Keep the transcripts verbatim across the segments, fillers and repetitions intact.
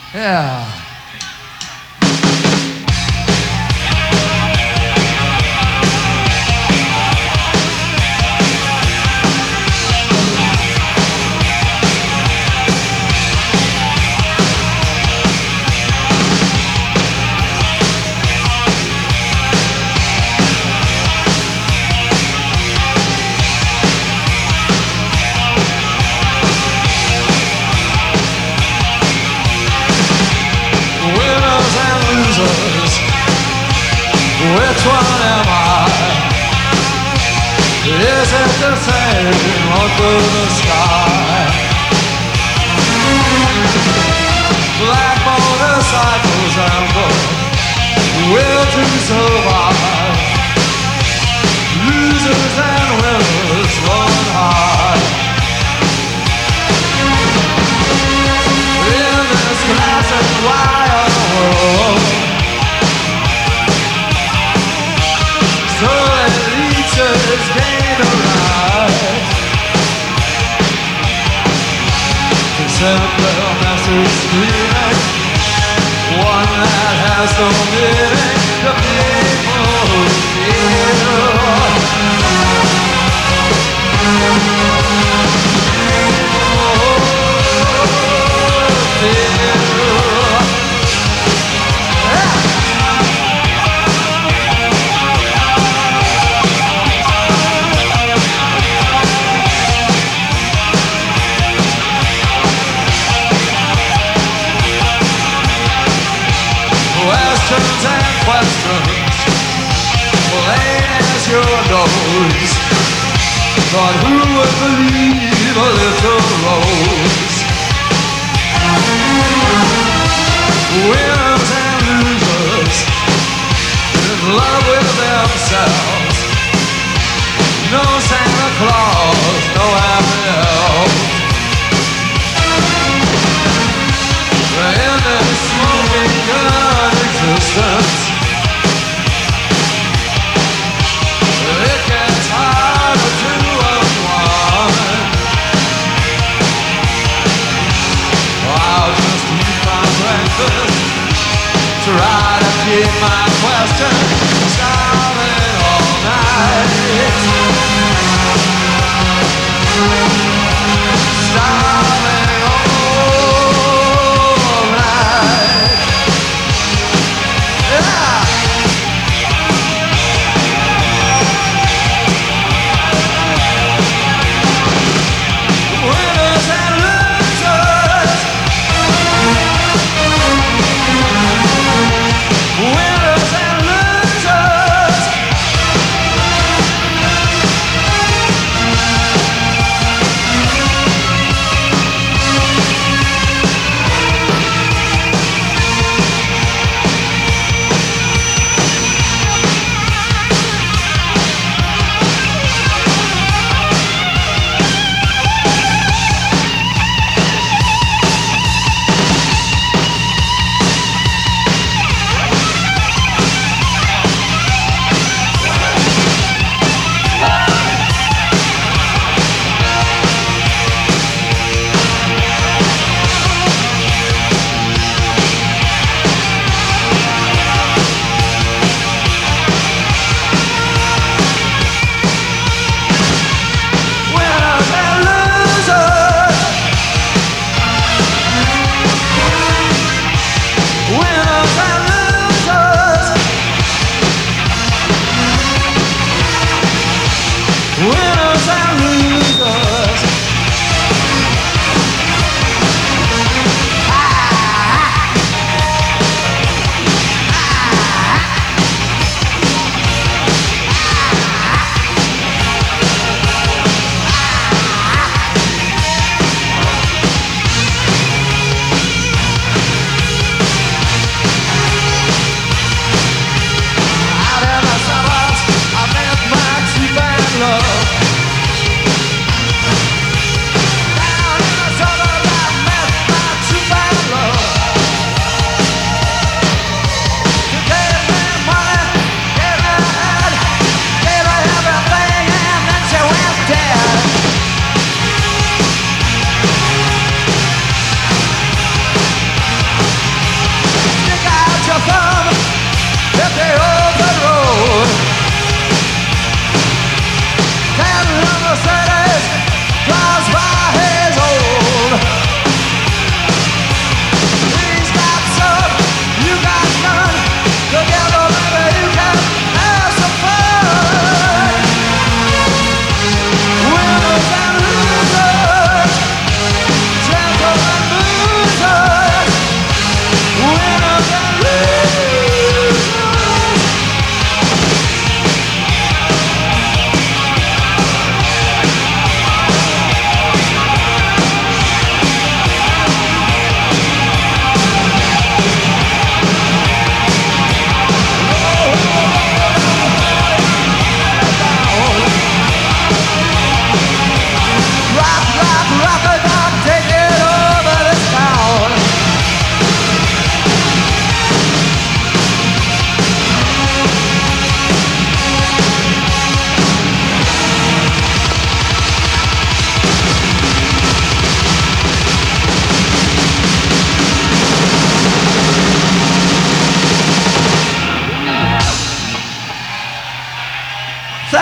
Yeah. Which one am I? Is it the same all through the sky? Black motorcycles amble, will to survive. Losers and winners run high. In this classic wild world, so that each is gained a right to send a message screaming, one that has no meaning to people who feel. Questions and questions, plain as your nose. But who would believe a little rose? Winners and losers, in love with themselves. No Santa Claus, no happy elf. In this smoking gun existence, it gets harder to unwind. I'll just eat my breakfast, try to keep my questions starving all night. Starving all night. Yeah. Winners and losers. Winners and losers.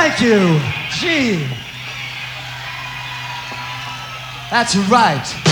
Thank you. Gee. That's right.